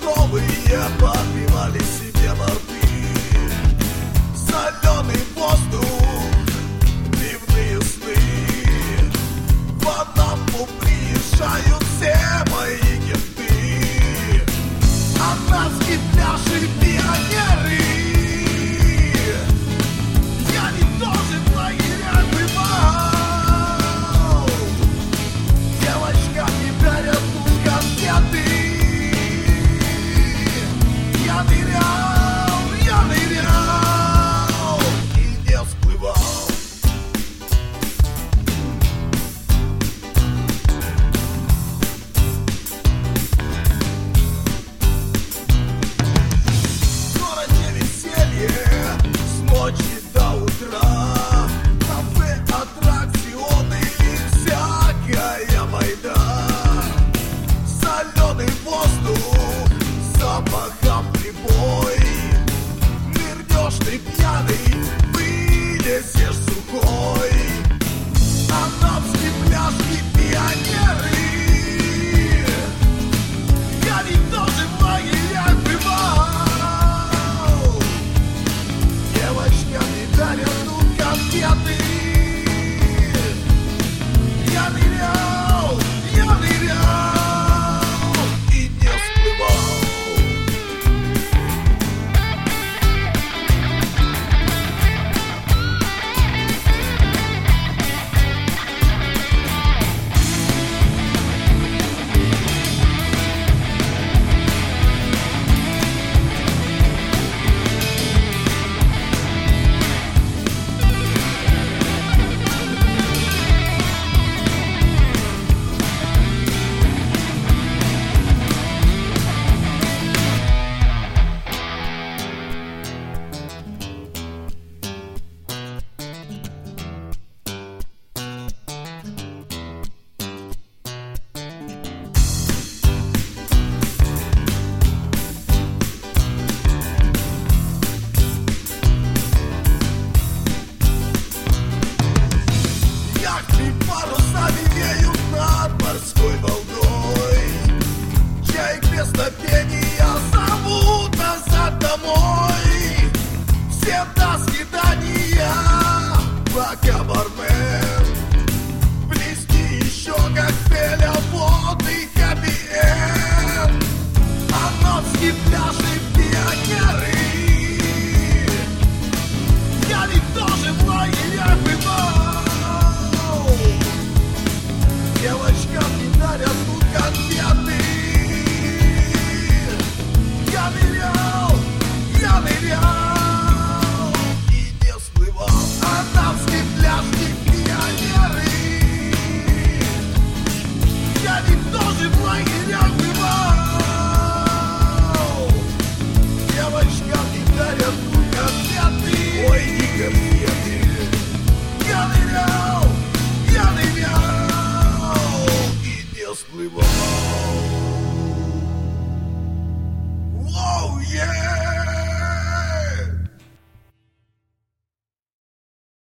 Готовые побивали себе морды. Соленый воздух, дивные сны. В Анапу приезжают все мои кенты. Анапский пляж и пионеры. Я ведь тоже в лагерях бывал. Девочкам не дарят тут конфеты. Я нырял и не всплывал. В городе веселье с ночи до утра. Кафе, аттракционы и всякая байда. Соленый воздух, запахом прибой. Нырнешь ты пьяный, вылезешь сухой. Анапский пляж и пионеры. Я ведь тоже